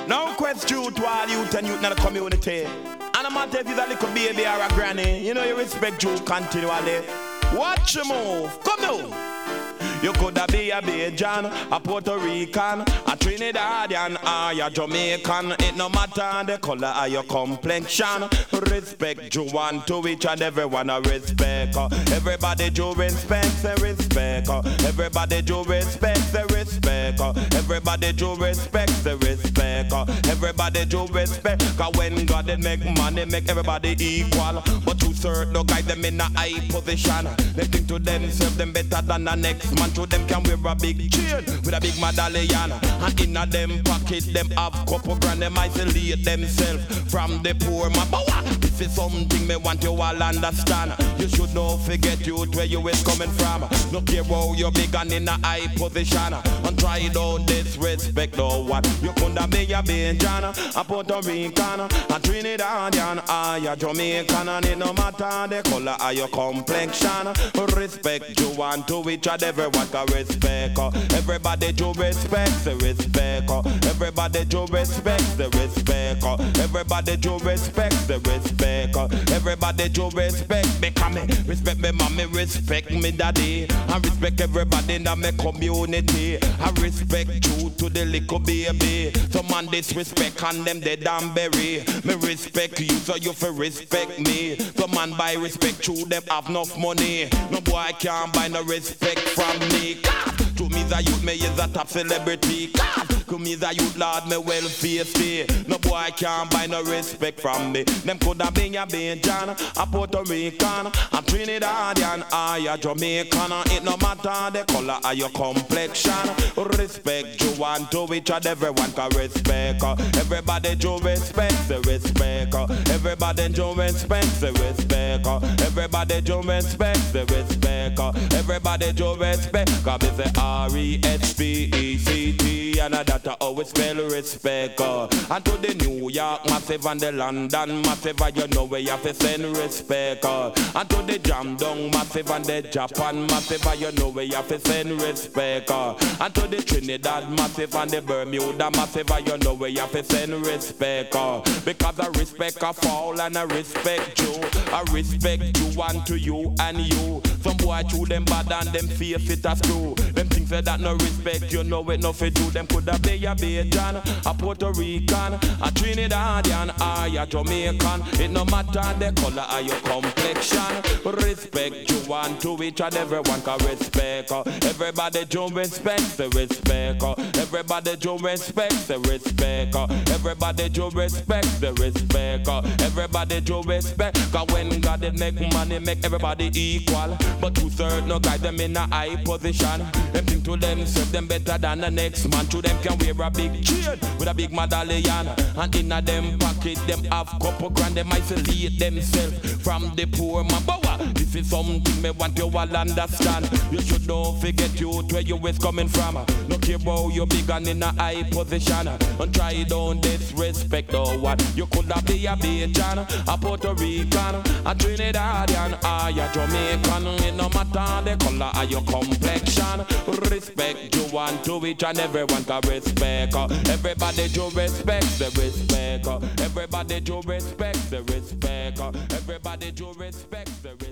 No question to all youth and youth in the community. And no matter if it's a little baby or a granny, you know you respect you continually. Watch your move, come on. You coulda be a Bajan, a Puerto Rican, a Trinidadian, or a Jamaican. It no matter the color of your complexion. Respect you one to each and everyone a respect. Everybody do respect, the respect. Everybody do respect, the respect. Everybody do respect, the respect. Everybody do respect. Cause when God did make money, make everybody equal. But to certain no guide them in a high position. They think to themselves them better than the next man. To them can wear a big chain with a big medallion. And in a them pocket them have couple grand. Them isolate themselves from the poor man. But this is something me want you all understand. You should not forget youth where you is coming from. No care how you big and in a high position. And try don't disrespect no one. You coulda be a Bajan, a Puerto Rican, a Trinidadian, or a Jamaican. And it no matter the color of your complexion. Respect you want to each and everyone can respect. Everybody do respect the respect. Everybody do respect the respect. Everybody do respect the respect. Everybody do respect me, come respect me mommy, respect me daddy. I respect everybody in my community. I respect you to the little baby. Some man disrespect and them dead and bury. Me respect you so you feel respect me. Some man buy respect you them have enough money. No boy can't buy no respect from me. To me the youth me is a top celebrity. To me the youth lord me well faced. No boy can't buy no respect from me. Them coulda been a Bajan, a Puerto Rican, a Trinidadian, or a Jamaican. It no matter the color of your complexion. Respect you want to each and everyone can respect. Everybody do respect the respect. Everybody do respect the respect. Everybody do respect the respect. Everybody do respect. Cause it's a R-E-S-P-E-C-T and that I always spell respect. And to the New York massive and the London massive, you know where you have to send respect. And to the Jam Down massive and the Japan massive, you know where you have to send respect. And to the Trinidad massive and the Bermuda massive, you know where you have to send respect. Because I respect a fall and I respect you. I respect you one to you and you. Some boy chew them bad and them face it a screw. Them things say that no respect, you know it no fit do. Them coulda be a Bajan, a Puerto Rican, a Trinidadian, or a Jamaican. It no matter the color of your complexion. Respect you want to each and everyone can respect. Everybody do respect the respect. Everybody do respect the respect. Everybody do respect the respect. Everybody do respect. Cause when God did make money, make everybody equal. But to certain no guide them in a high position. Them think to themselves them better than the next man. To them can wear a big chain with a big medallion. And in a them pocket them have couple grand. Them isolate themselves from the poor man. But this is something me want you all understand. You should not forget youth where you is coming from. No care about you big and in a high position. And try don't disrespect no one. You coulda be a Bajan, a Puerto Rican, a Trinidadian, or a Jamaican. It no matter the color of your complexion. Respect you want to each and everyone can respect. Everybody do respect the respect. Everybody do respect the respect. Everybody do respect the respect.